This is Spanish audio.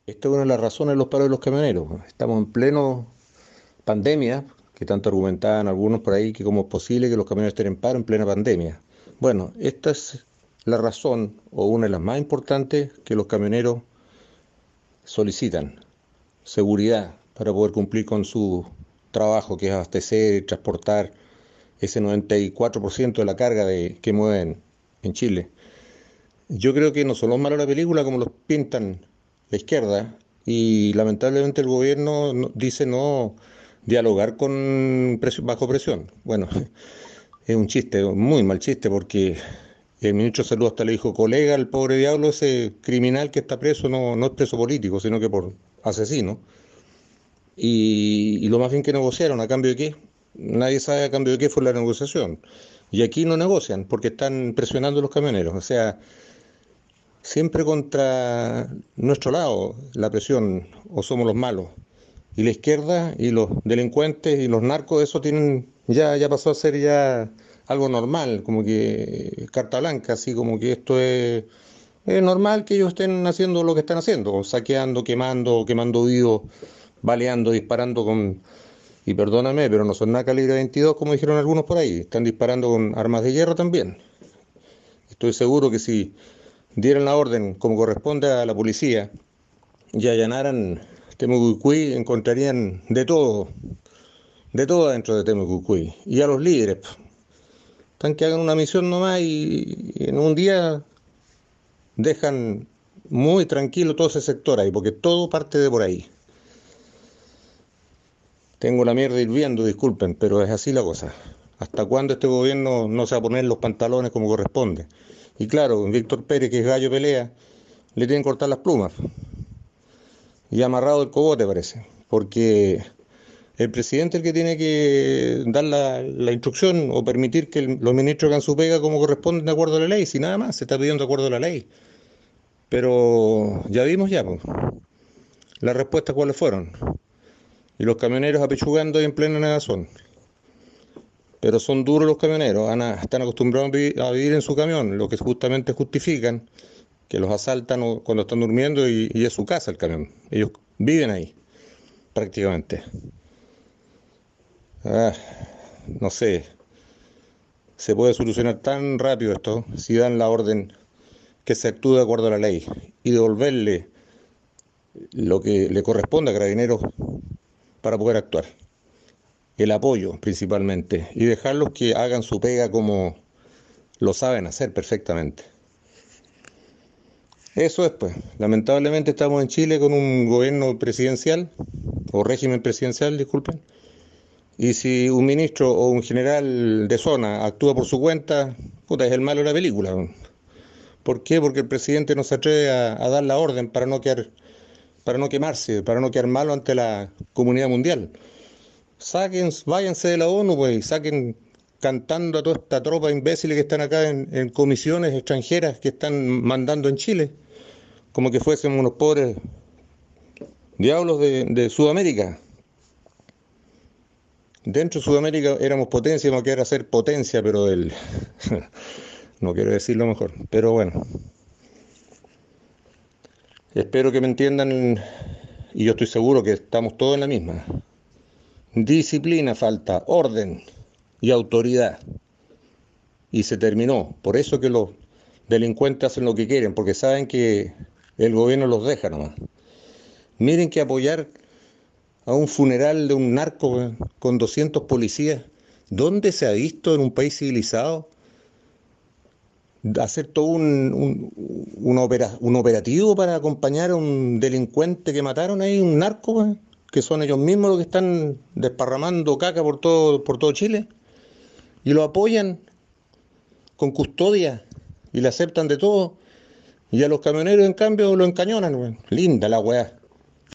Esta es una de las razones de los paros de los camioneros. Estamos en pleno pandemia, que tanto argumentaban algunos por ahí que cómo es posible que los camioneros estén en paro en plena pandemia. Bueno, esta es la razón, o una de las más importantes, que los camioneros solicitan: seguridad para poder cumplir con su trabajo, que es abastecer y transportar ese 94% de la carga que mueven en Chile. Yo creo que no son los malos de la película como los pintan la izquierda, y lamentablemente el gobierno dice no dialogar con bajo presión. Bueno, es un chiste, un muy mal chiste, porque el ministro de Salud hasta le dijo: colega, el pobre diablo, ese criminal que está preso no es preso político, sino que por asesino. Y lo más bien que negociaron, ¿a cambio de qué? Nadie sabe a cambio de qué fue la negociación. Y aquí no negocian porque están presionando a los camioneros. O sea, siempre contra nuestro lado la presión, o somos los malos. Y la izquierda y los delincuentes y los narcos, eso tienen, ya pasó a ser ya algo normal, como que carta blanca, así como que esto es normal que ellos estén haciendo lo que están haciendo, saqueando, quemando vivos, baleando, disparando con, y perdóname, pero no son nada calibre 22 como dijeron algunos por ahí, están disparando con armas de guerra también. Estoy seguro que si dieran la orden como corresponde a la policía y allanaran Temucuicui, encontrarían de todo dentro de Temucuicui. Y a los líderes, están que hagan una misión nomás y en un día dejan muy tranquilo todo ese sector ahí, porque todo parte de por ahí. Tengo la mierda hirviendo, disculpen, pero es así la cosa. ¿Hasta cuándo este gobierno no se va a poner los pantalones como corresponde? Y claro, Víctor Pérez, que es gallo pelea, le tienen que cortar las plumas y amarrado el cogote, parece, porque el presidente es el que tiene que dar la instrucción o permitir que los ministros hagan su pega como corresponde de acuerdo a la ley, si nada más se está pidiendo de acuerdo a la ley. Pero ya vimos ya, pues, las respuestas cuáles fueron. Y los camioneros apechugando ahí en plena negazón. Pero son duros los camioneros, están acostumbrados a vivir en su camión, lo que justamente justifican que los asaltan cuando están durmiendo, y es su casa el camión. Ellos viven ahí, prácticamente. Ah, no sé, se puede solucionar tan rápido esto si dan la orden que se actúe de acuerdo a la ley y devolverle lo que le corresponde a Carabineros para poder actuar. El apoyo principalmente, y dejarlos que hagan su pega como lo saben hacer perfectamente. Eso es, pues. Lamentablemente estamos en Chile con un gobierno presidencial, o régimen presidencial, disculpen, y si un ministro o un general de zona actúa por su cuenta, puta, es el malo de la película. ¿Por qué? Porque el presidente no se atreve a dar la orden para no quemarse, para no quedar malo ante la comunidad mundial. Saquen, váyanse de la ONU, pues, y saquen cantando a toda esta tropa de imbéciles que están acá en comisiones extranjeras que están mandando en Chile, como que fuésemos unos pobres diablos de Sudamérica. Dentro de Sudamérica éramos potencia, vamos a quedar a ser potencia, pero del... no quiero decirlo mejor, pero bueno, espero que me entiendan, y yo estoy seguro que estamos todos en la misma. Disciplina falta, orden y autoridad. Y se terminó. Por eso que los delincuentes hacen lo que quieren, porque saben que el gobierno los deja nomás. Miren que apoyar a un funeral de un narco con 200 policías, ¿dónde se ha visto en un país civilizado hacer todo un operativo para acompañar a un delincuente que mataron ahí, un narco, que son ellos mismos los que están desparramando caca por todo Chile, y lo apoyan con custodia y le aceptan de todo? Y a los camioneros, en cambio, lo encañonan, weón. Linda la weá.